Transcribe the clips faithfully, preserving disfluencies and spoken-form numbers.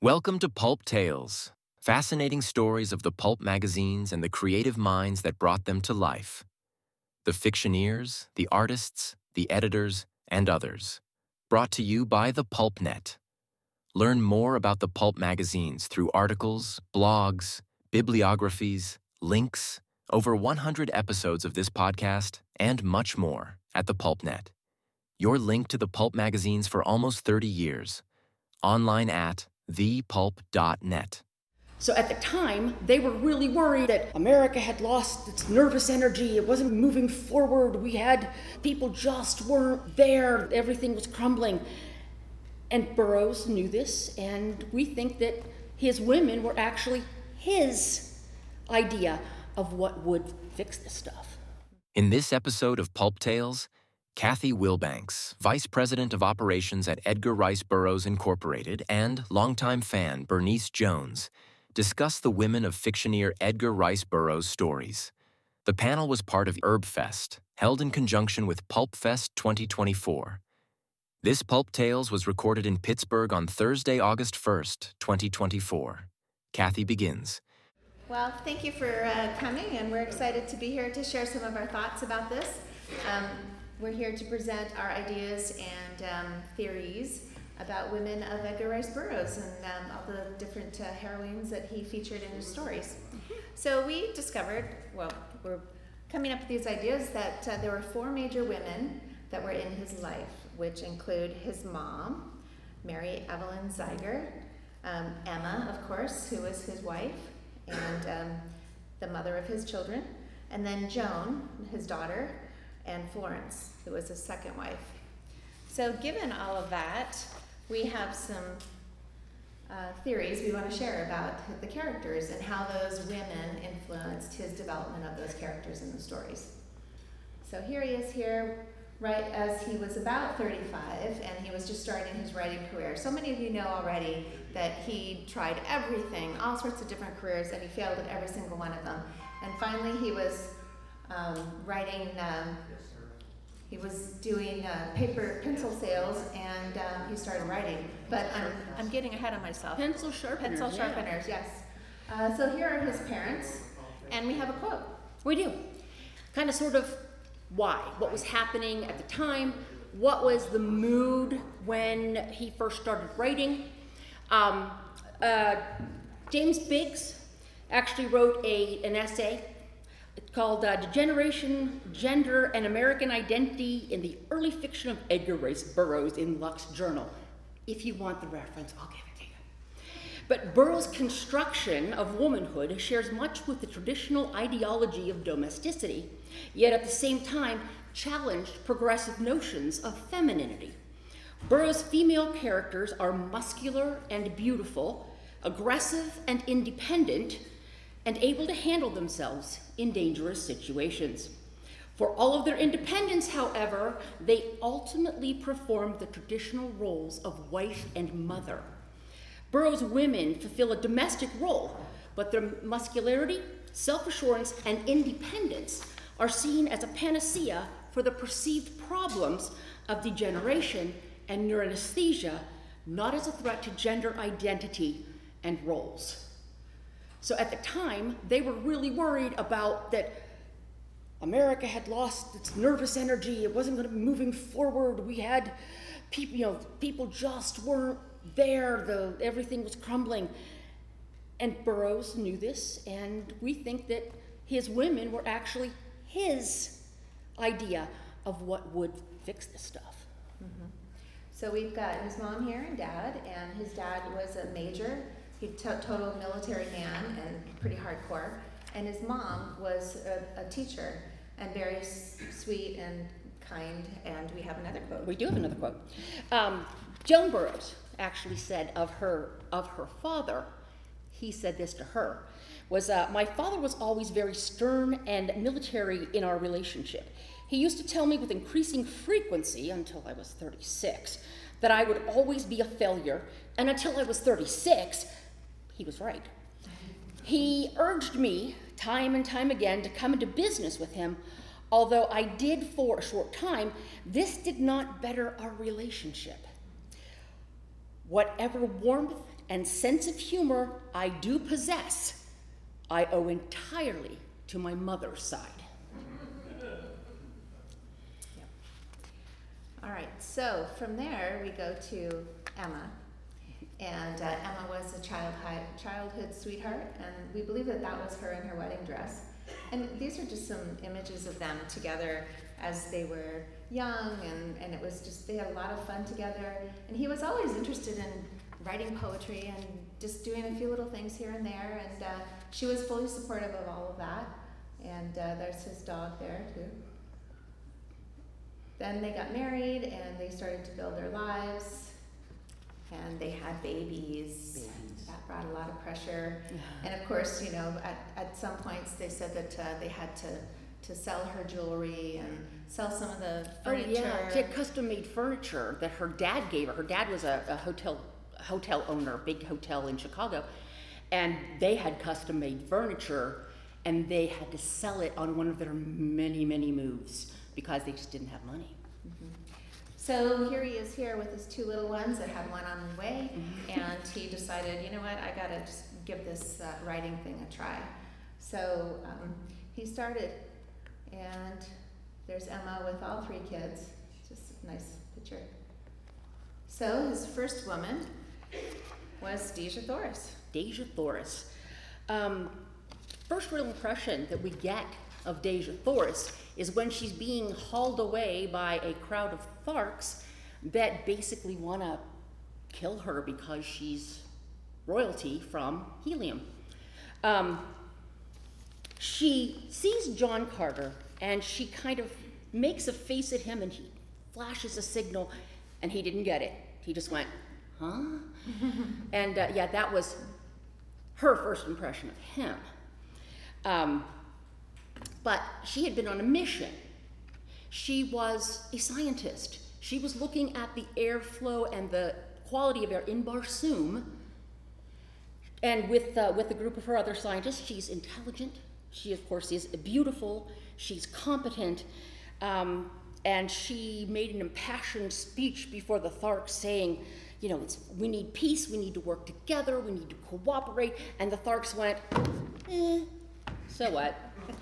Welcome to Pulp Tales, fascinating stories of the pulp magazines and the creative minds that brought them to life. The fictioneers, the artists, the editors, and others. Brought to you by the PulpNet. Learn more about the pulp magazines through articles, blogs, bibliographies, links, over one hundred episodes of this podcast, and much more at the PulpNet. Your link to the pulp magazines for almost thirty years. Online at the pulp dot net. So at the time, they were really worried that America had lost its nervous energy. It wasn't moving forward. We had, people just weren't there. Everything was crumbling. And Burroughs knew this, and we think that his women were actually his idea of what would fix this stuff. In this episode of Pulp Tales, Kathy Wilbanks, Vice President of Operations at Edgar Rice Burroughs Incorporated, and longtime fan Bernice Jones discuss the women of fictioneer Edgar Rice Burroughs' stories. The panel was part of HerbFest, held in conjunction with PulpFest twenty twenty-four. This Pulp Tales was recorded in Pittsburgh on Thursday, August first, twenty twenty-four. Kathy begins. Well, thank you for uh, coming, and we're excited to be here to share some of our thoughts about this. Um, We're here to present our ideas and um, theories about women of Edgar Rice Burroughs and um, all the different uh, heroines that he featured in his stories. So we discovered, well, we're coming up with these ideas that uh, there were four major women that were in his life, which include his mom, Mary Evelyn Zeiger, um, Emma, of course, who was his wife, and um, the mother of his children, and then Joan, his daughter, and Florence, who was his second wife. So given all of that, we have some uh, theories we want to share about the characters and how those women influenced his development of those characters in the stories. So here he is here, right as he was about thirty-five, and he was just starting his writing career. So many of you know already that he tried everything, all sorts of different careers, and he failed at every single one of them. And finally he was um, writing um, He was doing uh, paper pencil sales, and um, he started writing. But I'm, I'm getting ahead of myself. Pencil sharpeners. Pencil sharpeners, yeah. yes. Uh, so here are his parents, and we have a quote. We do. Kind of sort of why, what was happening at the time, what was the mood when he first started writing. Um, uh, James Biggs actually wrote a an essay called uh, Degeneration, Gender, and American Identity in the Early Fiction of Edgar Rice Burroughs in Lux Journal. If you want the reference, I'll give it to you. But Burroughs' construction of womanhood shares much with the traditional ideology of domesticity, yet at the same time challenged progressive notions of femininity. Burroughs' female characters are muscular and beautiful, aggressive and independent, and able to handle themselves in dangerous situations. For all of their independence, however, they ultimately perform the traditional roles of wife and mother. Burroughs' women fulfill a domestic role, but their muscularity, self-assurance, and independence are seen as a panacea for the perceived problems of degeneration and neuroanesthesia, not as a threat to gender identity and roles. So at the time, they were really worried about that America had lost its nervous energy. It wasn't going to be moving forward. We had people, you know, people just weren't there. The, everything was crumbling. And Burroughs knew this, and we think that his women were actually his idea of what would fix this stuff. Mm-hmm. So we've got his mom here and dad, and his dad was a major. He's a total military man and pretty hardcore. And his mom was a, a teacher and very s- sweet and kind. And we have another quote. We do have another quote. Um, Joan Burroughs actually said of her of her father, he said this to her, was, uh, my father was always very stern and military in our relationship. He used to tell me with increasing frequency until I was thirty-six that I would always be a failure. And until I was thirty-six, he was right. He urged me time and time again to come into business with him, although I did for a short time. This did not better our relationship. Whatever warmth and sense of humor I do possess, I owe entirely to my mother's side. Yep. All right, so from there we go to Emma. And uh, Emma was a childhood, childhood sweetheart, and we believe that that was her in her wedding dress. And these are just some images of them together as they were young, and, and it was just, they had a lot of fun together. And he was always interested in writing poetry and just doing a few little things here and there, and uh, she was fully supportive of all of that. And uh, there's his dog there, too. Then they got married, and they started to build their lives. And they had babies. Babies. That brought a lot of pressure. And of course, you know, at, at some points they said that uh, they had to, to sell her jewelry and sell some of the furniture. Oh yeah, she had custom-made furniture that her dad gave her. Her dad was a, a hotel hotel owner, a big hotel in Chicago, and they had custom-made furniture, and they had to sell it on one of their many, many moves because they just didn't have money. Mm-hmm. So here he is here with his two little ones that had one on the way, mm-hmm. and he decided, you know what, I gotta just give this uh, writing thing a try. So um, he started, and there's Emma with all three kids. Just a nice picture. So his first woman was Deja Thoris. Deja Thoris. Um, first real impression that we get of Deja Thoris is when she's being hauled away by a crowd of Tharks that basically want to kill her because she's royalty from Helium. Um, she sees John Carter, and she kind of makes a face at him, and he flashes a signal, and he didn't get it. He just went, huh? And uh, yeah, that was her first impression of him. Um, but she had been on a mission. She was a scientist. She was looking at the airflow and the quality of air in Barsoom. And with, uh, with a group of her other scientists, she's intelligent. She, of course, is beautiful. She's competent. Um, and she made an impassioned speech before the Tharks saying, you know, it's, we need peace, we need to work together, we need to cooperate. And the Tharks went, eh, so what?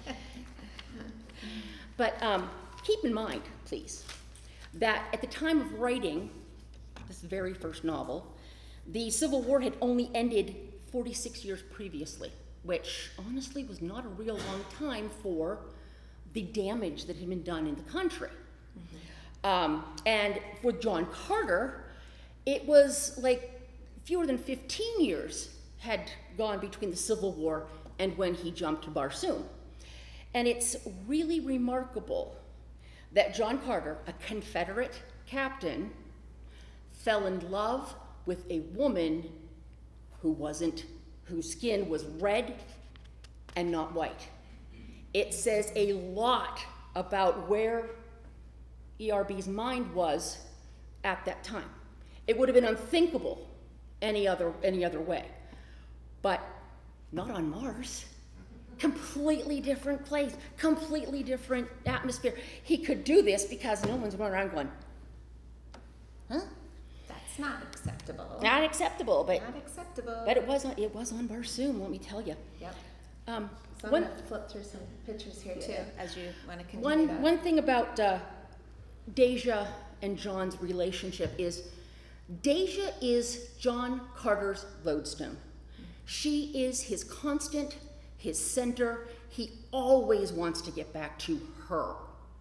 But um, keep in mind, please, that at the time of writing this very first novel, the Civil War had only ended forty-six years previously, which honestly was not a real long time for the damage that had been done in the country. Mm-hmm. Um, and for John Carter, it was like fewer than fifteen years had gone between the Civil War and when he jumped to Barsoom. And it's really remarkable that John Carter, a Confederate captain, fell in love with a woman who wasn't, whose skin was red and not white. It says a lot about where E R B's mind was at that time. It would have been unthinkable any other, any other way, but not on Mars. Completely different place, completely different atmosphere. He could do this because no one's going around going, huh? That's not acceptable. Not acceptable, but not acceptable. But it was on, it was on Barsoom, let me tell you. Yep. Um, so I'm one, gonna flip through some pictures here too, yeah. as you want to continue one, that. One thing about uh, Deja and John's relationship is Deja is John Carter's lodestone. She is his constant, his center. He always wants to get back to her.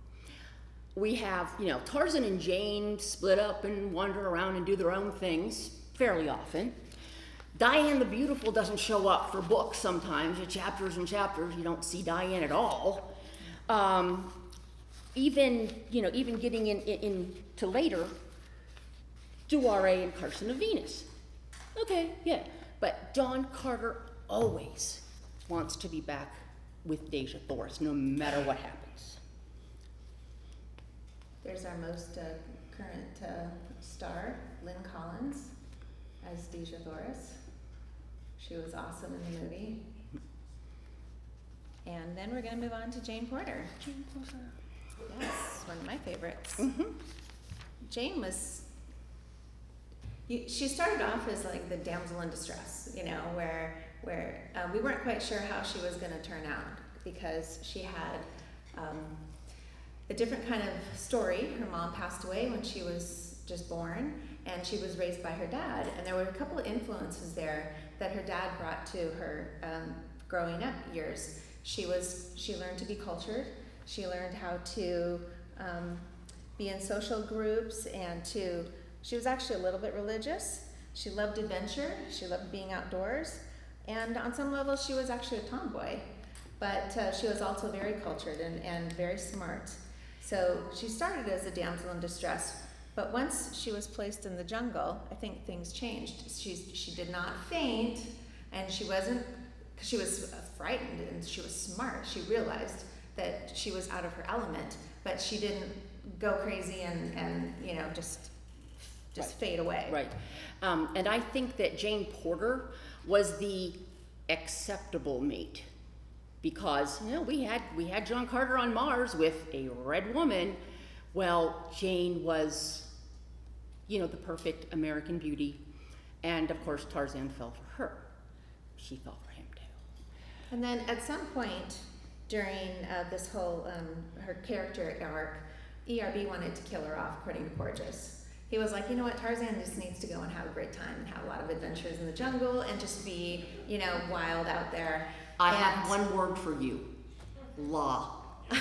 We have, you know, Tarzan and Jane split up and wander around and do their own things fairly often. Diane the Beautiful doesn't show up for books sometimes, chapters and chapters, you don't see Diane at all. Um, even, you know, even getting in, in, into later, Duare and Carson of Venus. Okay, yeah, but John Carter always wants to be back with Deja Thoris, no matter what happens. There's our most uh, current uh, star, Lynn Collins, as Deja Thoris. She was awesome in the movie. And then we're going to move on to Jane Porter. Jane Porter. Yes, one of my favorites. Mm-hmm. Jane was you, she started off as like the damsel in distress, you know, where where uh, we weren't quite sure how she was going to turn out because she had um, a different kind of story. Her mom passed away when she was just born, and she was raised by her dad. And there were a couple of influences there that her dad brought to her um, growing up years. She was she learned to be cultured. She learned how to um, be in social groups, and to she was actually a little bit religious. She loved adventure. She loved being outdoors. And on some level, she was actually a tomboy, but uh, she was also very cultured and, and very smart. So she started as a damsel in distress, but once she was placed in the jungle, I think things changed. She, she did not faint, and she wasn't, she was frightened and she was smart. She realized that she was out of her element, but she didn't go crazy and, and you know, just, just Right. fade away. Right. Um, and I think that Jane Porter was the acceptable mate, because you know we had we had John Carter on Mars with a red woman. Well, Jane was, you know, the perfect American beauty, and of course Tarzan fell for her. She fell for him too. And then at some point during uh, this whole um, her character arc, E R B wanted to kill her off, according to Porges. He was like, you know what, Tarzan just needs to go and have a great time and have a lot of adventures in the jungle and just be, you know, wild out there. I And- have one word for you: law.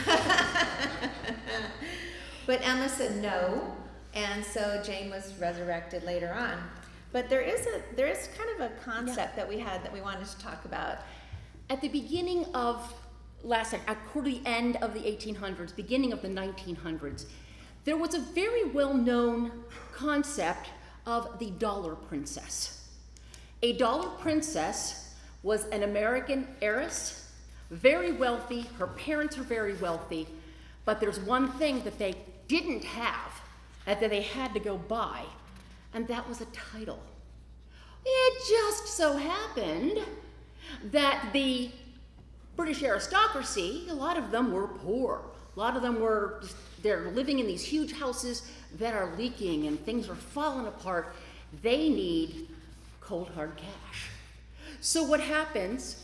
But Emma said no, and so Jane was resurrected later on. But there is a there is kind of a concept that we had that we wanted to talk about. At the beginning of last, at the end of the eighteen hundreds, beginning of the nineteen hundreds, there was a very well-known concept of the dollar princess. A dollar princess was an American heiress, very wealthy. Her parents were very wealthy, but there's one thing that they didn't have and that they had to go buy, and that was a title. It just so happened that the British aristocracy, a lot of them were poor. A lot of them were, they're living in these huge houses that are leaking and things are falling apart. They need cold hard cash. So what happens?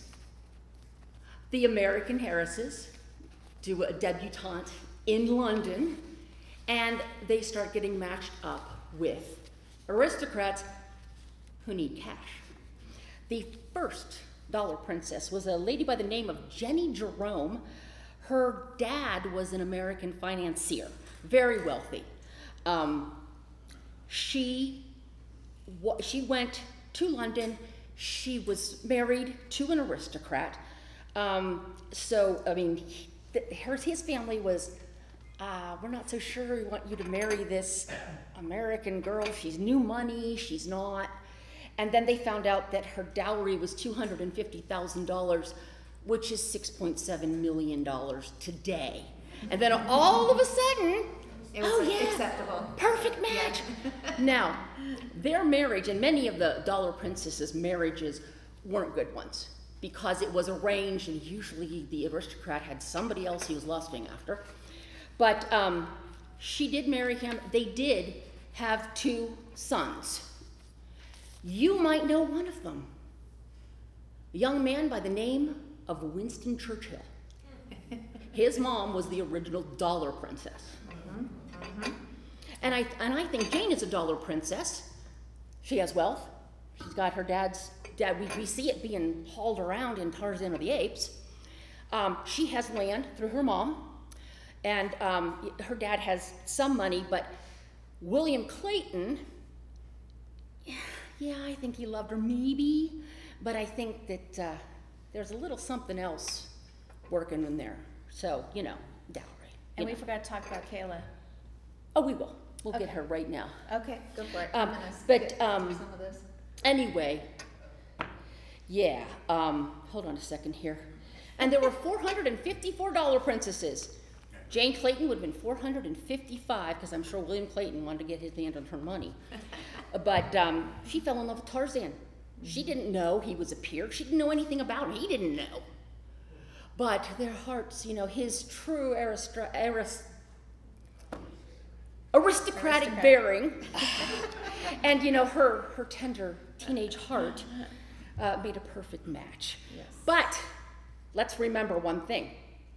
The American heiresses do a debutante in London, and they start getting matched up with aristocrats who need cash. The first dollar princess was a lady by the name of Jenny Jerome. Her dad was an American financier, very wealthy. Um, she, wa- she went to London. She was married to an aristocrat. Um, so, I mean, he, th- her, his family was, uh, we're not so sure we want you to marry this American girl. She's new money, she's not. And then they found out that her dowry was two hundred fifty thousand dollars, which is six point seven million dollars today. And then all of a sudden, It was oh like, yeah, acceptable. perfect match. Now, their marriage, and many of the dollar princesses' marriages weren't good ones because it was arranged, and usually the aristocrat had somebody else he was lusting after. But um, she did marry him. They did have two sons. You might know one of them. A young man by the name of Winston Churchill. His mom was the original dollar princess. Mm-hmm. Mm-hmm. And I and I think Jane is a dollar princess. She has wealth. She's got her dad's dad. We, we see it being hauled around in Tarzan of the Apes. Um, she has land through her mom, and um, her dad has some money. But William Clayton, yeah, I think he loved her maybe, but I think that uh, there's a little something else working in there. So you know, dowry. And you we know. forgot to talk about Kayla. Oh, we will. We'll Okay. get her right now. Okay, go for it. Um, I'm gonna but, get um, through some of this. Anyway, yeah, um, hold on a second here. And there were four hundred fifty-four dollar princesses. Jane Clayton would have been four hundred fifty-five, because I'm sure William Clayton wanted to get his hand on her money. But um, she fell in love with Tarzan. She didn't know he was a peer. She didn't know anything about him. He didn't know. But their hearts, you know, his true aristra- aris- aristocratic Aristocrat. bearing And you know, her, her tender teenage heart uh, made a perfect match. Yes. But let's remember one thing.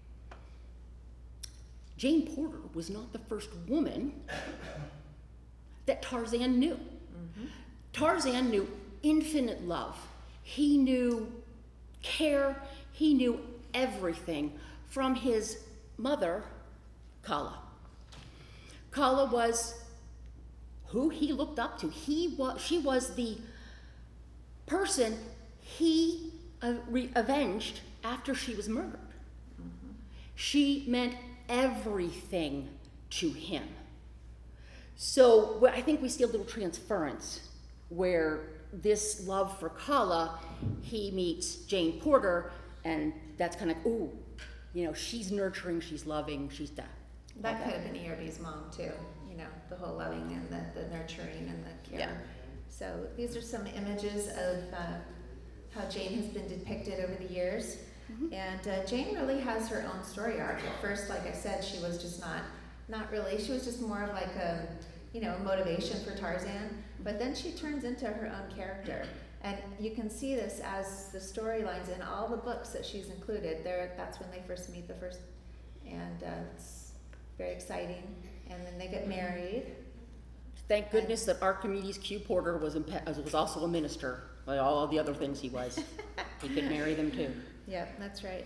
Jane Porter was not the first woman that Tarzan knew. Mm-hmm. Tarzan knew infinite love. He knew care. He knew everything from his mother, Kala. Kala was who he looked up to. He was, she was the person he uh, re- avenged after she was murdered. Mm-hmm. She meant everything to him. So well, I think we see a little transference where this love for Kala, he meets Jane Porter, and that's kind of, ooh, you know, she's nurturing, she's loving, she's that. That could have been E R B's mom too, you know, the whole loving and the, the nurturing and the care. Yeah. So these are some images of uh, how Jane has been depicted over the years. Mm-hmm. And uh, Jane really has her own story arc. At first, like I said, she was just not, not really, she was just more of like a, you know, a motivation for Tarzan. But then she turns into her own character. And you can see this as the storylines in all the books that she's included. There, that's when they first meet the first, and uh, it's very exciting. And then they get married. Thank goodness that Archimedes Q. Porter was, impe- was also a minister, like all the other things he was. He could marry them too. Yeah, that's right.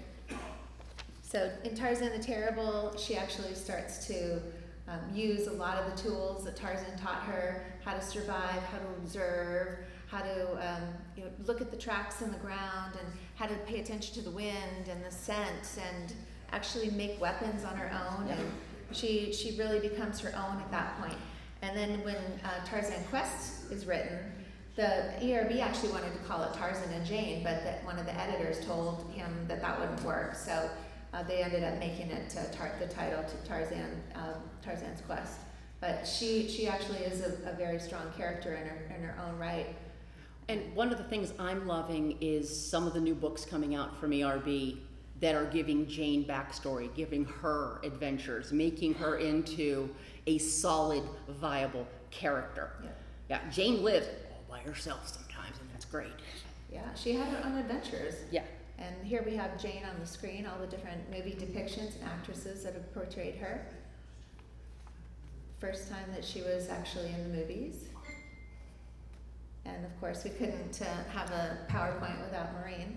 So in Tarzan the Terrible, she actually starts to um, use a lot of the tools that Tarzan taught her, how to survive, how to observe, how to um, you know, look at the tracks in the ground, and how to pay attention to the wind and the scent, and actually make weapons on her own. And she she really becomes her own at that point. And then when uh, Tarzan Quest is written, the E R B actually wanted to call it Tarzan and Jane, but that one of the editors told him that that wouldn't work. So uh, they ended up making it uh, tar- the title to Tarzan, um, Tarzan's Quest. But she she actually is a, a very strong character in her in her own right. And one of the things I'm loving is some of the new books coming out from E R B that are giving Jane backstory, giving her adventures, making her into a solid, viable character. Yeah, yeah Jane lived all by herself sometimes, and that's great. Yeah, she had her own adventures. Yeah. And here we have Jane on the screen, all the different movie depictions and actresses that have portrayed her. First time that she was actually in the movies. And of course, we couldn't uh, have a PowerPoint without Maureen.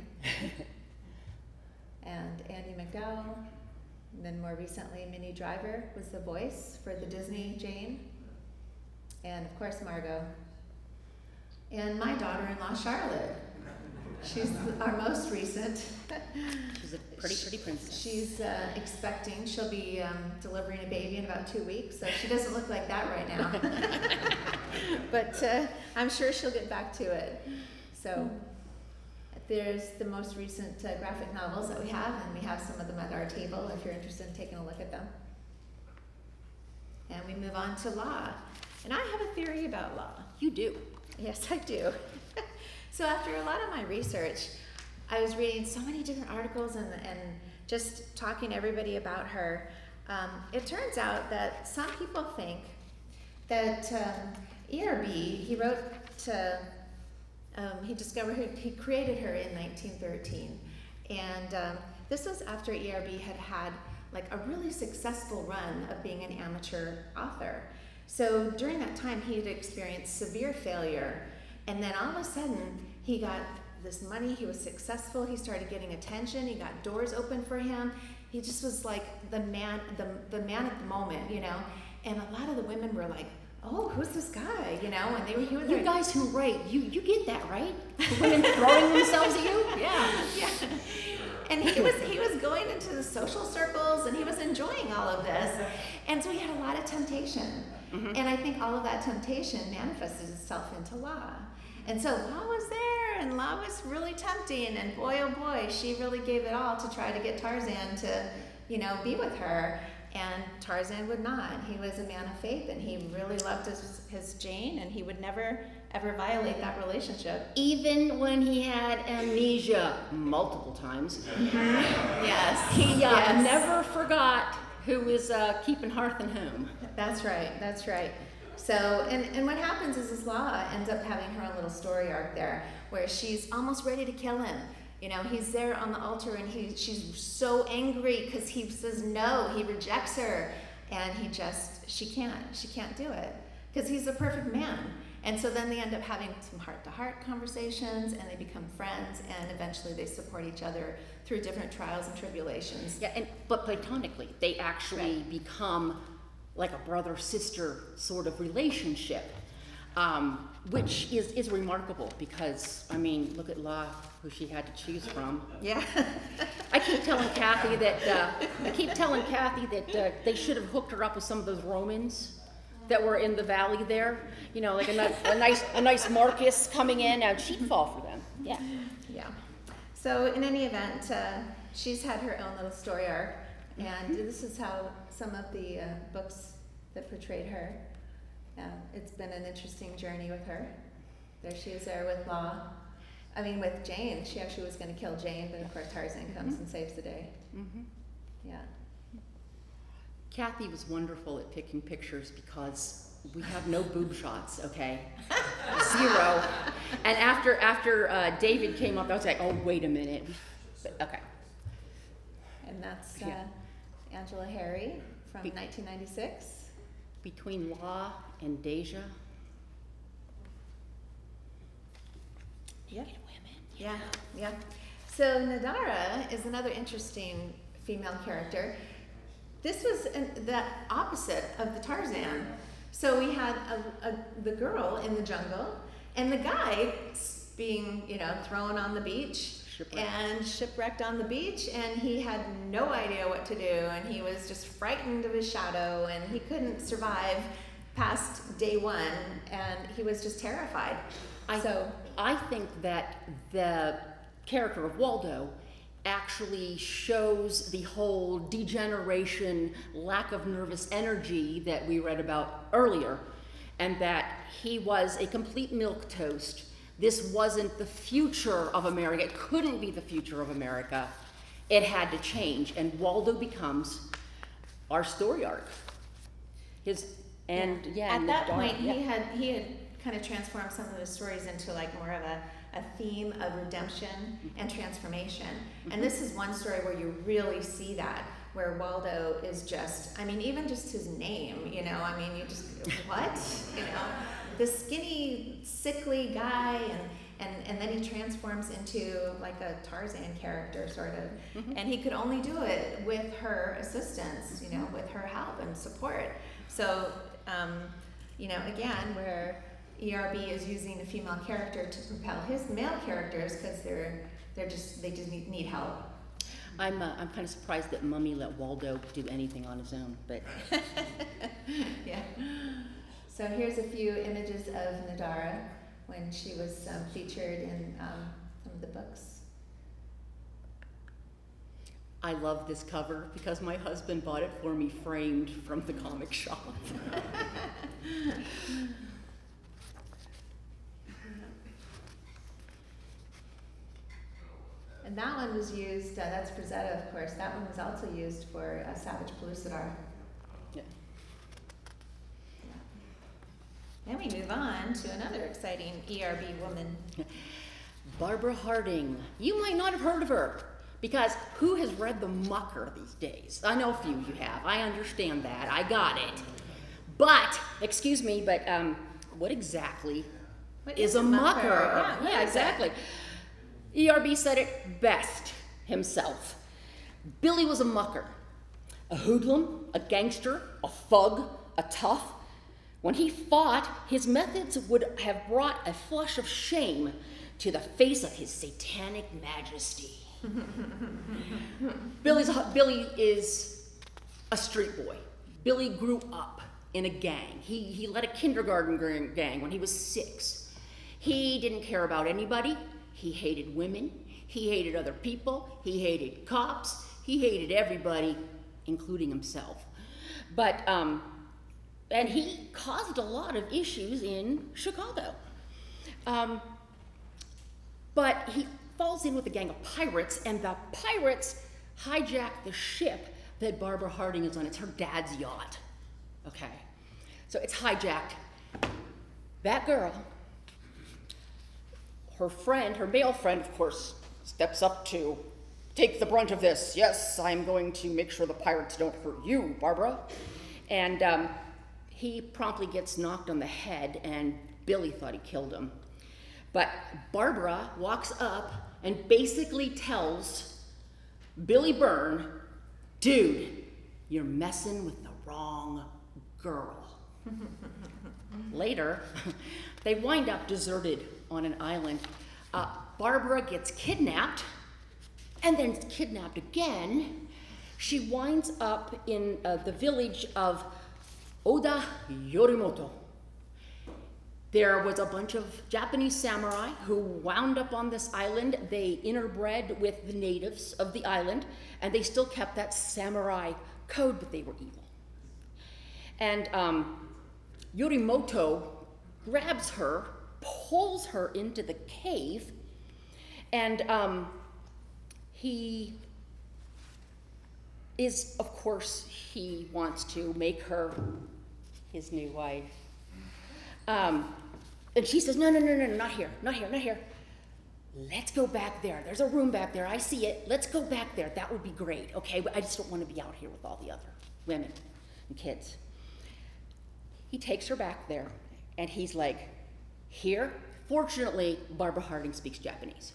And Andie MacDowell. And then more recently, Minnie Driver was the voice for the Disney Jane. And of course, Margot. And my daughter-in-law, Charlotte. She's our most recent. She's a pretty, pretty princess. She's uh, expecting. She'll be um, delivering a baby in about two weeks, so she doesn't look like that right now. But uh, I'm sure she'll get back to it. So there's the most recent uh, graphic novels that we have, and we have some of them at our table if you're interested in taking a look at them. And we move on to law. And I have a theory about law. You do. Yes, I do. So after a lot of my research, I was reading so many different articles and, and just talking to everybody about her. Um, it turns out that some people think that um, E R B, he wrote to, um, he discovered, who, he created her in nineteen thirteen. And um, this was after E R B had had like a really successful run of being an amateur author. So during that time, he had experienced severe failure. And then all of a sudden, he got this money, he was successful, he started getting attention, he got doors open for him. He just was like the man, the, the man at the moment, you know? And a lot of the women were like, oh, who's this guy, you know? And they were hearing You their, guys who write, you, you get that, right? The women throwing themselves at you? Yeah. yeah. And he was he was going into the social circles, and he was enjoying all of this. And so he had a lot of temptation. Mm-hmm. And I think all of that temptation manifested itself into law. And so law was there, and law was really tempting, and boy, oh boy, she really gave it all to try to get Tarzan to, you know, be with her. And Tarzan would not. He was a man of faith, and he really loved his, his Jane, and he would never, ever violate that relationship. Even when he had amnesia multiple times. Mm-hmm. Yes. He uh, yes. never forgot who was uh, keeping hearth and home. That's right, that's right. So, and, and what happens is this Law ends up having her own little story arc there, where she's almost ready to kill him. You know, he's there on the altar, and he, she's so angry because he says no, he rejects her, and he just, she can't, she can't do it, because he's the perfect man. And so then they end up having some heart-to-heart conversations, and they become friends, and eventually they support each other through different trials and tribulations. Yeah, and but platonically, they actually Right. become like a brother-sister sort of relationship, um, which is, is remarkable because, I mean, look at La, who she had to choose from. Yeah. I keep telling Kathy that, uh, I keep telling Kathy that uh, they should have hooked her up with some of those Romans that were in the valley there. You know, like a, ni- a nice a nice Marcus coming in, and she'd fall for them. Yeah. Yeah. So in any event, uh, she's had her own little story arc, and Mm-hmm. this is how some of the uh, books that portrayed her. Uh, it's been an interesting journey with her. There she is there with Law. I mean, with Jane. She actually was going to kill Jane, but of course Tarzan comes Mhm. and saves the day. Mm-hmm. Yeah. Kathy was wonderful at picking pictures because we have no boob shots, okay? Zero. And after after uh, David came up, I was like, oh, wait a minute. But, okay. And that's uh, Yeah. Angela Harry from Be- nineteen ninety-six. Between La and Deja. Yep. Women. Yeah, yeah. So Nadara is another interesting female character. This was an, the opposite of the Tarzan. So we had a, a, the girl in the jungle, and the guy being, you know, thrown on the beach Shipwrecked. and shipwrecked on the beach, and he had no idea what to do, and he was just frightened of his shadow, and he couldn't survive past day one, and he was just terrified. I, so I think that the character of Waldo actually shows the whole degeneration, lack of nervous energy that we read about earlier, and that he was a complete milquetoast. This wasn't the future of America. It couldn't be the future of America. It had to change, and Waldo becomes our story arc. His and yeah, at and that the dark- point yeah. he had he had kind of transformed some of his stories into like more of a, a theme of redemption and transformation. And this is one story where you really see that, where Waldo is just, I mean, even just his name, you know, I mean, you just, what? You know, this skinny, sickly guy, and, and, and then he transforms into like a Tarzan character, sort of. Mhm. And he could only do it with her assistance, you know, with her help and support. So, um, you know, again, where E R B is using a female character to propel his male characters because they're they're just they just need, need help. I'm uh, I'm kind of surprised that Mummy let Waldo do anything on his own, but Yeah. So here's a few images of Nadara when she was um, featured in um, some of the books. I love this cover because my husband bought it for me framed from the comic shop. And that one was used, uh, that's Frazetta, of course, that one was also used for uh, Savage Pellucidar. Yeah. Then we move on to another exciting E R B woman. Barbara Harding. You might not have heard of her because who has read The Mucker these days? I know a few you have. I understand that. I got it. But, excuse me, but um, what exactly What is a mucker? Yeah, what yeah is that? exactly. E R B said it best himself. Billy was a mucker, a hoodlum, a gangster, a thug, a tough. When he fought, his methods would have brought a flush of shame to the face of his satanic majesty. Billy's, Billy is a street boy. Billy grew up in a gang. He, he led a kindergarten gang when he was six. He didn't care about anybody. He hated women. He hated other people. He hated cops. He hated everybody, including himself. But, um, and he caused a lot of issues in Chicago. Um, but he falls in with a gang of pirates, and the pirates hijack the ship that Barbara Harding is on. It's her dad's yacht. Okay. So it's hijacked, that girl, her friend, her male friend, of course, steps up to take the brunt of this. Yes, I'm going to make sure the pirates don't hurt you, Barbara. And um, he promptly gets knocked on the head, and Billy thought he killed him. But Barbara walks up and basically tells Billy Byrne, dude, you're messing with the wrong girl. Later, they wind up deserted on an island. Uh, Barbara gets kidnapped, and then kidnapped again. She winds up in uh, the village of Oda Yorimoto. There was a bunch of Japanese samurai who wound up on this island. They interbred with the natives of the island, and they still kept that samurai code, but they were evil. And um, Yorimoto grabs her, pulls her into the cave, and um, he is, of course, he wants to make her his new wife. Um, and she says, no, no, no, no, not here, not here, not here. Let's go back there. There's a room back there. I see it. Let's go back there. That would be great, okay? But I just don't want to be out here with all the other women and kids. He takes her back there, and he's like, here? Fortunately, Barbara Harding speaks Japanese.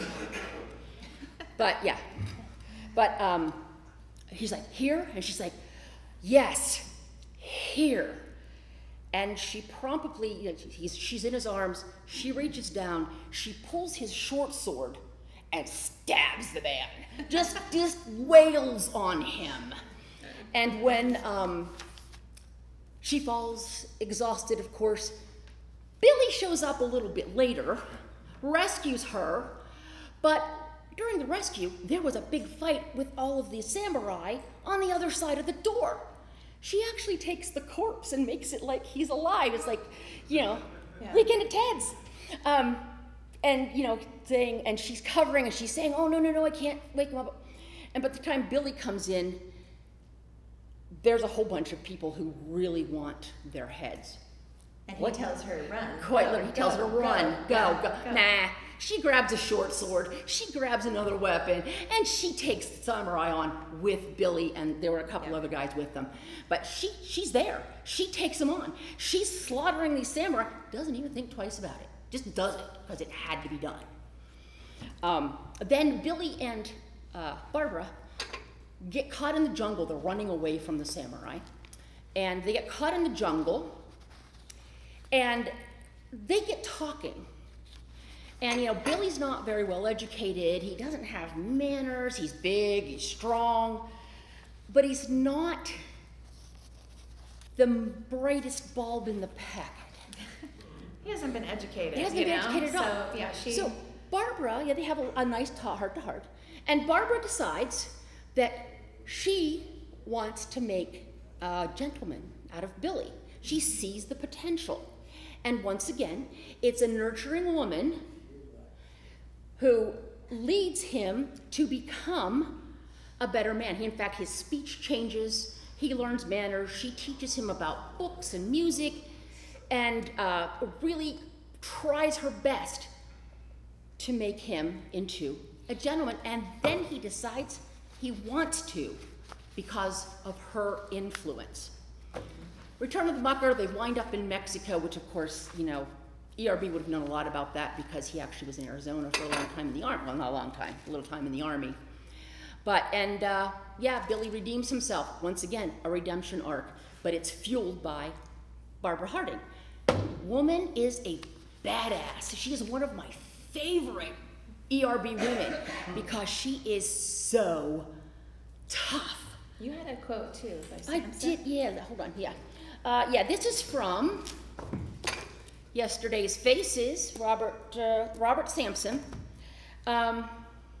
But, yeah. But um, he's like, here? And she's like, yes, here. And she promptly, you know, he's, she's in his arms, she reaches down, she pulls his short sword and stabs the man. Just, just wails on him. And when um, she falls exhausted, of course, Billy shows up a little bit later, rescues her, but during the rescue, there was a big fight with all of the samurai on the other side of the door. She actually takes the corpse and makes it like he's alive. It's like, you know, yeah. Weekend at Ted's. Um, and, you know, saying, and she's covering and she's saying, oh, no, no, no, I can't wake him up. And by the time Billy comes in, there's a whole bunch of people who really want their heads. And he what? tells her, run. Quite go, literally, he go, tells her, run, go, go, go, go. Nah. She grabs a short sword, she grabs another weapon, and she takes the samurai on with Billy, and there were a couple yeah. other guys with them. But she she's there. She takes them on. She's slaughtering these samurai, doesn't even think twice about it. Just does it, because it had to be done. Um, then Billy and uh, Barbara get caught in the jungle. They're running away from the samurai. And they get caught in the jungle, and they get talking. And, you know, Billy's not very well educated. He doesn't have manners. He's big, he's strong, but he's not the brightest bulb in the packet. He hasn't been educated. He hasn't you been know? educated at all. So, yeah, she... So Barbara, yeah, they have a, a nice heart-to-heart. And Barbara decides that she wants to make a gentleman out of Billy. She sees the potential. And once again, it's a nurturing woman who leads him to become a better man. He, in fact, his speech changes, he learns manners, she teaches him about books and music, and uh, really tries her best to make him into a gentleman. And then he decides he wants to because of her influence. Return of the Mucker, they wind up in Mexico, which of course, you know, E R B would have known a lot about that because he actually was in Arizona for a long time in the army. Well, not a long time, a little time in the army. But, and uh, yeah, Billy redeems himself. Once again, a redemption arc, but it's fueled by Barbara Harding. Woman is a badass. She is one of my favorite E R B women because she is so tough. You had a quote too by Samson. I did, yeah, hold on, yeah. Uh, yeah, this is from Yesterday's Faces, Robert uh, Robert Sampson, um,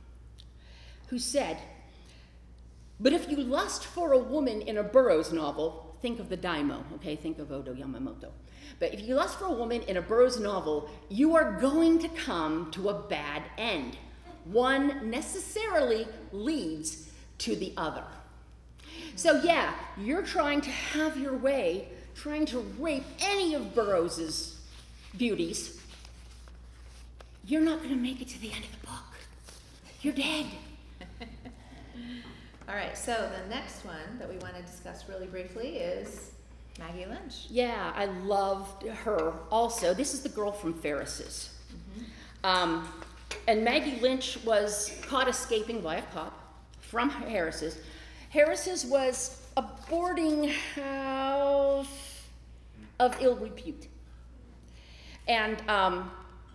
who said, but if you lust for a woman in a Burroughs novel, think of the Daimyo, okay, think of Oda Yamamoto. But if you lust for a woman in a Burroughs novel, you are going to come to a bad end. One necessarily leads to the other. So yeah, you're trying to have your way, trying to rape any of Burroughs's beauties, you're not going to make it to the end of the book. You're dead. All right, so the next one that we want to discuss really briefly is Maggie Lynch. Yeah, I loved her also. This is the girl from Ferris's. Mm-hmm. Um, and Maggie Lynch was caught escaping by a cop from Harris's. Harris's was a boarding house of ill repute. And um,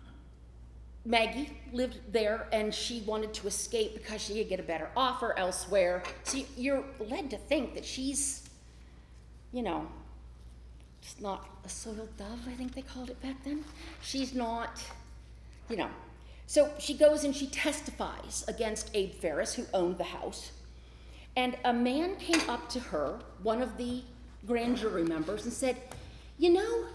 Maggie lived there, and she wanted to escape because she could get a better offer elsewhere. So you're led to think that she's, you know, just not a soiled dove, I think they called it back then. She's not, you know. So she goes and she testifies against Abe Ferris, who owned the house. And a man came up to her, one of the grand jury members, and said, you know,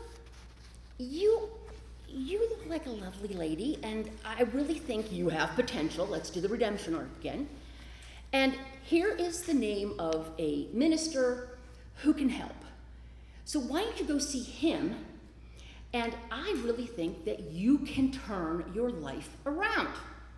you you look like a lovely lady, and I really think you have potential. Let's do the redemption arc again. And here is the name of a minister who can help. So why don't you go see him? And I really think that you can turn your life around.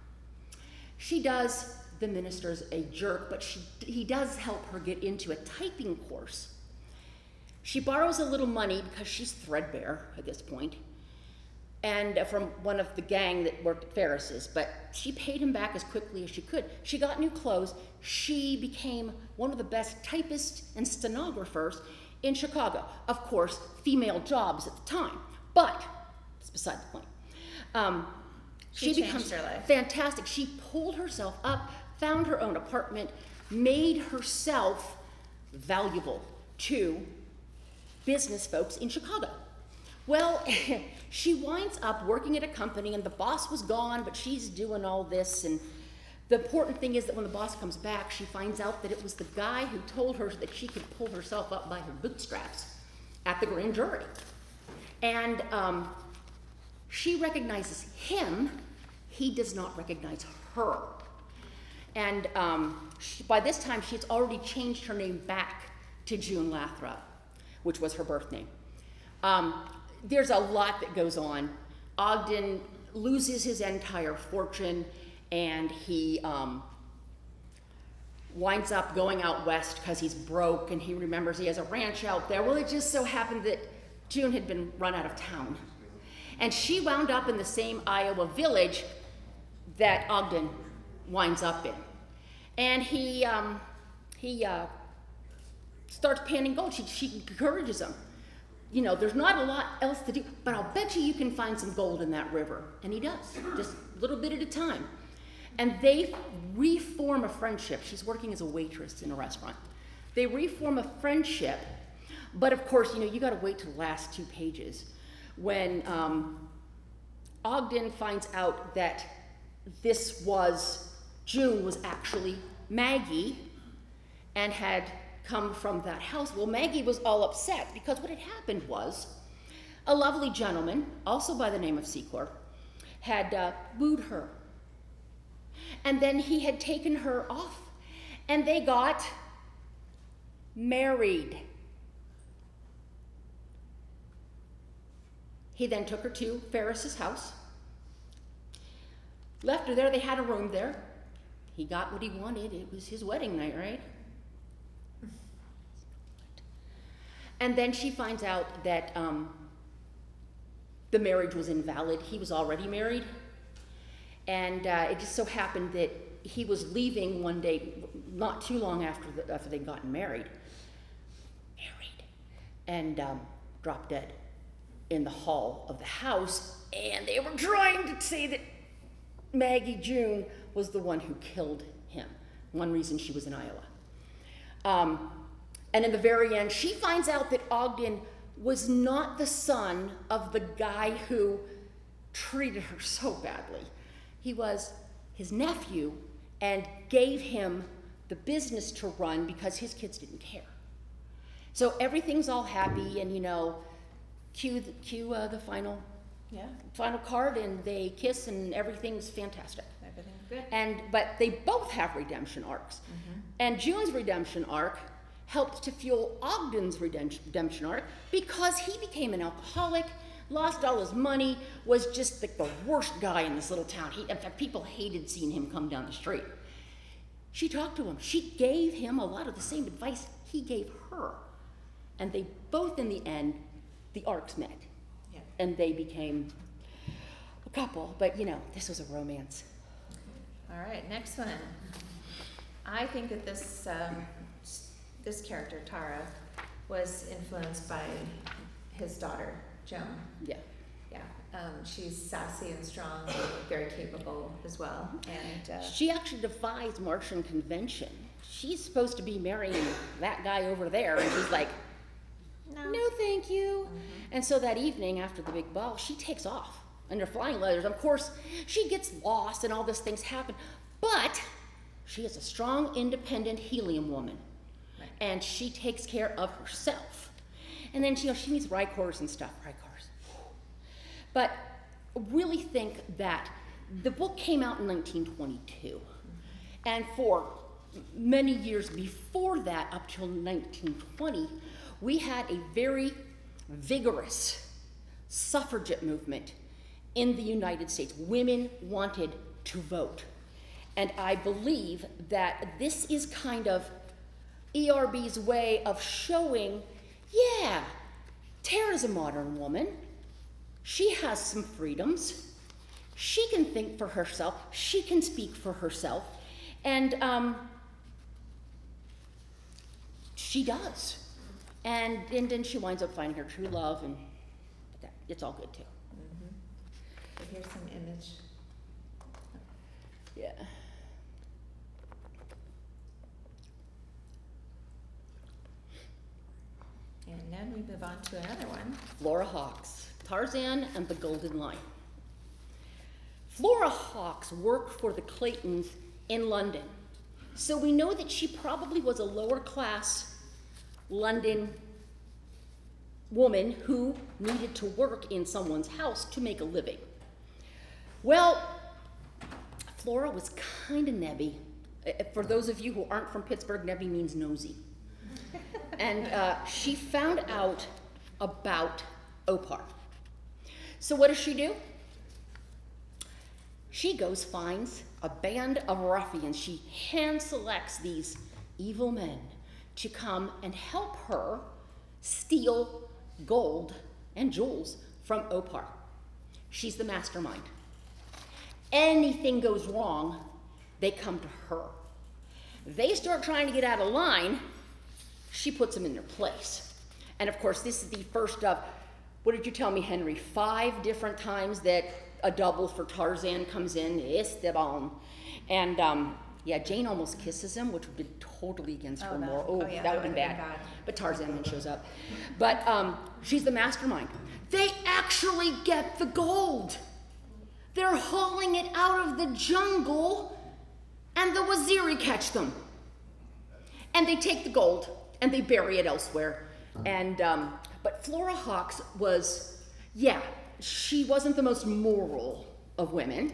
She does. The minister's a jerk, but she, he does help her get into a typing course. She borrows a little money because she's threadbare at this point, and uh, from one of the gang that worked at Ferris's, but she paid him back as quickly as she could. She got new clothes. She became one of the best typists and stenographers in Chicago. Of course, female jobs at the time, but it's beside the point. Um, she she changed becomes her life. Fantastic. She pulled herself up, found her own apartment, made herself valuable to business folks in Chicago. Well, she winds up working at a company, and the boss was gone, but she's doing all this. And the important thing is that when the boss comes back, she finds out that it was the guy who told her that she could pull herself up by her bootstraps at the grand jury. And um, she recognizes him. He does not recognize her. And um, she, by this time, she has already changed her name back to June Lathrop, which was her birth name. Um, there's a lot that goes on. Ogden loses his entire fortune, and he um, winds up going out west because he's broke, and he remembers he has a ranch out there. Well, it just so happened that June had been run out of town. And she wound up in the same Iowa village that Ogden winds up in. And he um, he uh, starts panning gold. She, she encourages him. You know, there's not a lot else to do, but I'll bet you you can find some gold in that river. And he does, just a little bit at a time. And they reform a friendship. She's working as a waitress in a restaurant. They reform a friendship, but of course, you know, you gotta wait till the last two pages when um, Ogden finds out that this was, June was actually Maggie and had come from that house. Well, Maggie was all upset because what had happened was a lovely gentleman, also by the name of Secor, had uh, wooed her. And then he had taken her off, and they got married. He then took her to Ferris's house, left her there. They had a room there. He got what he wanted. It was his wedding night, right? And then she finds out that um, the marriage was invalid. He was already married. And uh, it just so happened that he was leaving one day, not too long after, the, after they'd gotten married, married, and um, dropped dead in the hall of the house. And they were trying to say that Maggie June was the one who killed him. One reason she was in Iowa. Um, and in the very end, she finds out that Ogden was not the son of the guy who treated her so badly. He was his nephew and gave him the business to run because his kids didn't care. So everything's all happy, and you know, cue the, cue uh, the final, yeah, final card, and they kiss, and everything's fantastic. Everything's good. And but they both have redemption arcs, mm-hmm. and June's redemption arc helped to fuel Ogden's redemption arc because he became an alcoholic. lost all his money, was just like the worst guy in this little town. He, in fact, people hated seeing him come down the street. She talked to him. She gave him a lot of the same advice he gave her. And they both, in the end, the arcs met. Yeah. And they became a couple. But, you know, this was a romance. All right, next one. I think that this um, this character, Tara, was influenced by his daughter, Joan. Yeah. Yeah, um, she's sassy and strong, very capable as well. And uh, she actually defies Martian convention. She's supposed to be marrying that guy over there, and she's like, no, no thank you. Mm-hmm. And so that evening after the big ball, she takes off under flying leathers. Of course, she gets lost and all these things happen, but she is a strong, independent helium woman. Right. And she takes care of herself. And then, you know, she meets Rykors and stuff, Rykors. But really think that the book came out in nineteen twenty-two. And for many years before that, up till nineteen twenty, we had a very vigorous suffragette movement in the United States. Women wanted to vote. And I believe that this is kind of E R B's way of showing, yeah, Tara's a modern woman. She has some freedoms. She can think for herself. She can speak for herself. And um, she does. And, and then she winds up finding her true love, and that, it's all good too. Mm-hmm. So here's some image. Yeah. And then we move on to another one. Flora Hawkes, Tarzan and the Golden Line. Flora Hawkes worked for the Claytons in London. So we know that she probably was a lower class London woman who needed to work in someone's house to make a living. Well, Flora was kind of nebby. For those of you who aren't from Pittsburgh, nebby means nosy. And uh, she found out about Opar. So what does she do? She goes, finds a band of ruffians. She hand selects these evil men to come and help her steal gold and jewels from Opar. She's the mastermind. Anything goes wrong, they come to her. They start trying to get out of line, she puts them in their place. And of course, this is the first of, what did you tell me, Henry? Five different times that a double for Tarzan comes in, Esteban. And um, yeah, Jane almost kisses him, which would be totally against oh, her no. moral. Oh, oh yeah, that would have been bad. bad. But Tarzan then shows up. But um, she's the mastermind. They actually get the gold. They're hauling it out of the jungle, and the Waziri catch them. And they take the gold, and they bury it elsewhere. And um, but Flora Hawkes was, yeah, she wasn't the most moral of women,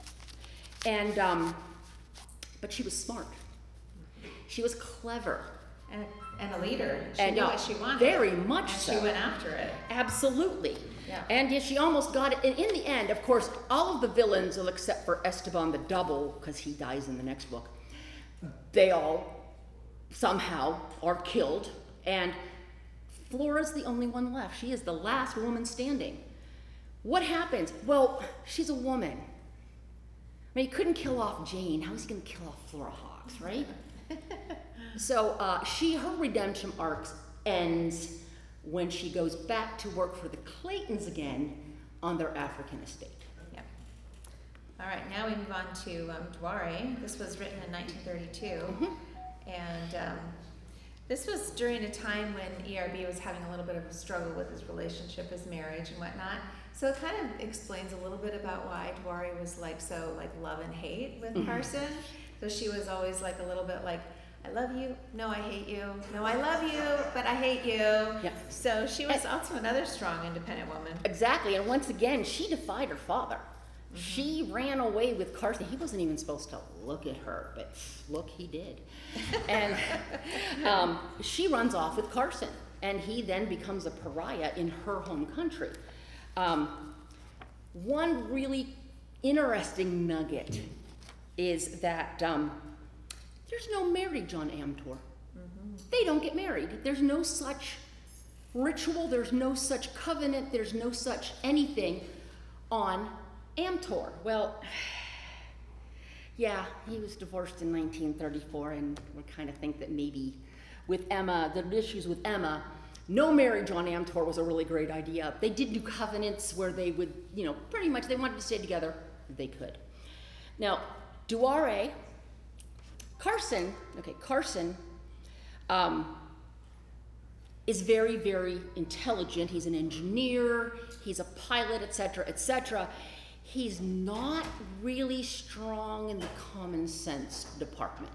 and um, but she was smart. She was clever. And, and a leader. She and, knew uh, what she wanted. Very much and so. She went after it. Absolutely. Yeah. And yeah, she almost got it. And in the end, of course, all of the villains, well, except for Esteban the Double, because he dies in the next book, they all somehow are killed. And Flora's the only one left. She is the last woman standing. What happens? Well, she's a woman. I mean, he couldn't kill off Jane. How is he going to kill off Flora Hawkes, right? So uh, she, her redemption arc ends when she goes back to work for the Claytons again on their African estate. Yeah. All right, now we move on to um, Dwari. This was written in nineteen thirty-two. Mm-hmm. And um, this was during a time when E R B was having a little bit of a struggle with his relationship, his marriage and whatnot. So it kind of explains a little bit about why Dwari was like so like love and hate with mm-hmm. Carson. So she was always like a little bit like, I love you, no I hate you, no I love you, but I hate you. Yeah. So she was also another strong independent woman. Exactly, and once again, she defied her father. Mm-hmm. She ran away with Carson. He wasn't even supposed to look at her, but look, he did. And um, she runs off with Carson, and he then becomes a pariah in her home country. Um, one really interesting nugget is that um, there's no marriage on Amtor. Mm-hmm. They don't get married. There's no such ritual, there's no such covenant, there's no such anything on Amtor. Well, yeah, he was divorced in nineteen thirty-four, and we kind of think that maybe with Emma, the issues with Emma, no marriage on Amtor was a really great idea. They did do covenants where they would, you know, pretty much they wanted to stay together, they could. Now, Duare, Carson, okay, Carson um, is very, very intelligent. He's an engineer, he's a pilot, et cetera, et cetera. He's not really strong in the common sense department.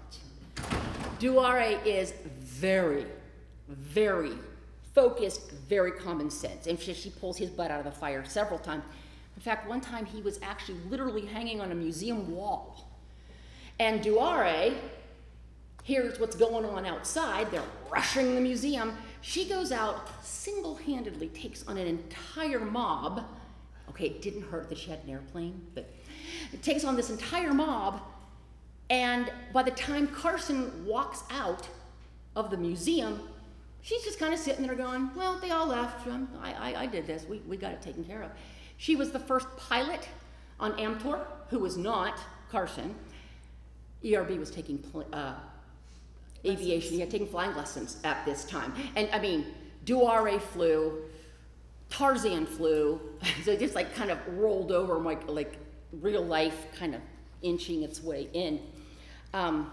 Duare is very, very focused, very common sense. And she, she pulls his butt out of the fire several times. In fact, one time he was actually literally hanging on a museum wall. And Duare hears what's going on outside. They're rushing the museum. She goes out, single-handedly takes on an entire mob. Okay, it didn't hurt that she had an airplane, but it takes on this entire mob. And by the time Carson walks out of the museum, she's just kind of sitting there going, well, they all left. Um, I, I, I did this. We, we got it taken care of. She was the first pilot on Amtor, who was not Carson. E R B was taking pl- uh, aviation. He had taken flying lessons at this time. And I mean, Duare flew, Tarzan flew, so it just like kind of rolled over like, like real life kind of inching its way in. Um,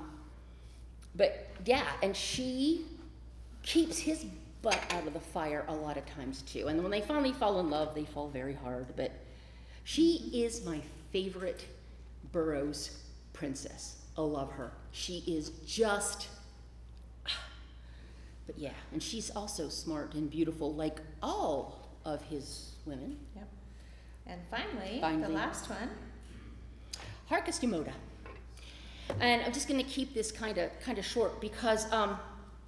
but yeah, and she keeps his butt out of the fire a lot of times too. And when they finally fall in love, they fall very hard. But she is my favorite Burroughs princess. I love her. She is just, but yeah, and she's also smart and beautiful like all of his women. Yep. And finally, finally the last one. Harcus Yamada. And I'm just going to keep this kind of kind of short because um,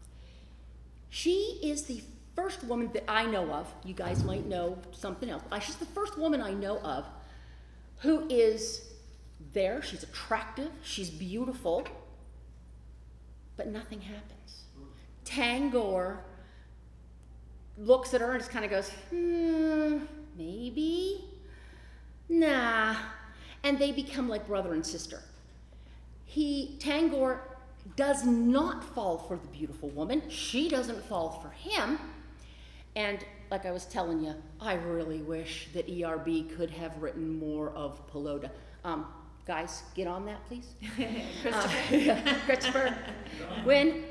she is the first woman that I know of. You guys might know something else. She's the first woman I know of who is there. She's attractive. She's beautiful. But nothing happens. Tangor looks at her and just kind of goes, hmm, maybe? Nah. And they become like brother and sister. He, Tangor, does not fall for the beautiful woman. She doesn't fall for him. And like I was telling you, I really wish that E R B could have written more of Pelota. Um, guys, get on that, please. Christopher. Uh, Christopher. Win.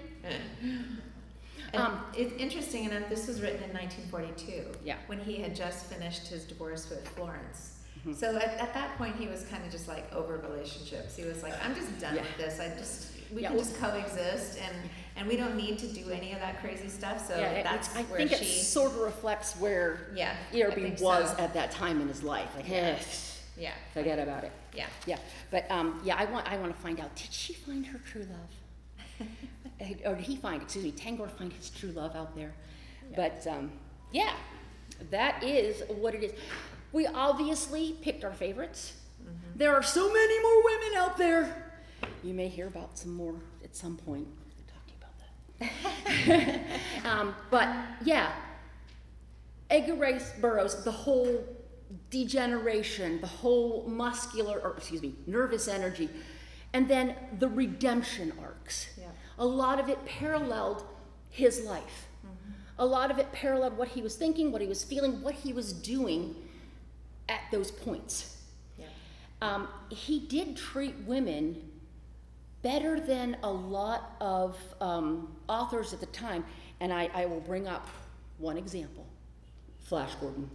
And Um, it's interesting enough, this was written in nineteen forty-two, Yeah. when he had just finished his divorce with Florence. Mhm. So at, at that point, he was kind of just like over relationships. He was like, I'm just done Yeah. with this. I just, we Yeah, can well- just coexist, and, and we don't need to do any of that crazy stuff. So yeah, it- that's I where think she, it sort of reflects where yeah, E R I B think was so. at that time in his life. Like, Yeah. eh, yeah, forget about it. yeah. Yeah, but um, yeah, I want I want to find out. Did she find her true love, or did he find? Excuse me, Tangor find his true love out there? Yeah. But um, yeah, that is what it is. We obviously picked our favorites. Mm-hmm. There are so many more women out there. You may hear about some more at some point. We'll talk to you about that. um, but yeah, Edgar Rice Burroughs, the whole degeneration, the whole muscular, or excuse me, nervous energy, and then the redemption arcs. Yeah. A lot of it paralleled his life. Mm-hmm. A lot of it paralleled what he was thinking, what he was feeling, what he was doing at those points. Yeah. Um, he did treat women better than a lot of um, authors at the time, and I, I will bring up one example, Flash Gordon.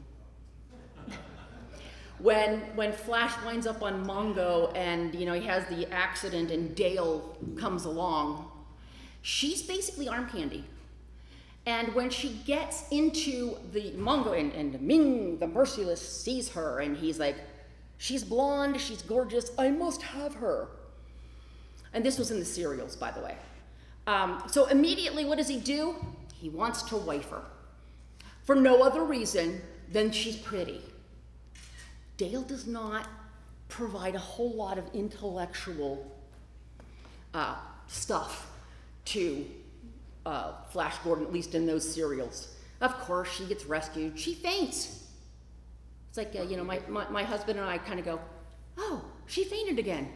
When when Flash winds up on Mongo and you know he has the accident and Dale comes along, she's basically arm candy. And when she gets into the Mongo and, and Ming the Merciless sees her and he's like, she's blonde, she's gorgeous, I must have her. And this was in the serials, by the way. Um, so immediately what does he do? He wants to wife her. For no other reason than she's pretty. Dale does not provide a whole lot of intellectual uh, stuff to uh, Flash Gordon, at least in those serials. Of course, she gets rescued. She faints. It's like, uh, you know, my, my, my husband and I kind of go, oh, she fainted again.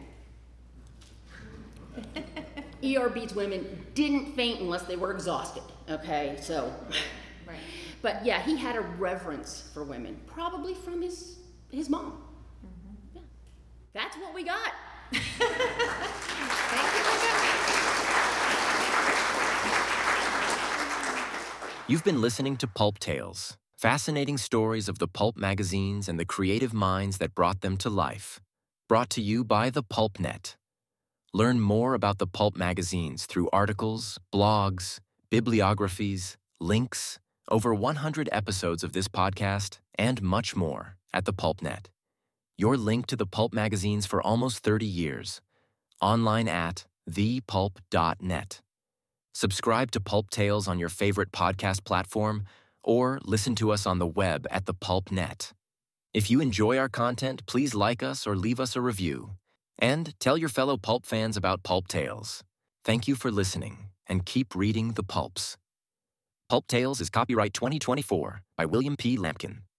E R beats women didn't faint unless they were exhausted, okay? So, Right. but yeah, he had a reverence for women, probably from his, his mom. Mm-hmm. Yeah. That's what we got. Thank you for coming. You've been listening to Pulp Tales, fascinating stories of the pulp magazines and the creative minds that brought them to life. Brought to you by the Pulp Net. Learn more about the pulp magazines through articles, blogs, bibliographies, links, over one hundred episodes of this podcast, and much more at the Pulp Net. Your link to the pulp magazines for almost thirty years. Online at the pulp dot net. Subscribe to Pulp Tales on your favorite podcast platform, or listen to us on the web at the Pulp Net. If you enjoy our content, please like us or leave us a review. And tell your fellow pulp fans about Pulp Tales. Thank you for listening, and keep reading the pulps. Pulp Tales is copyright twenty twenty-four by William P. Lampkin.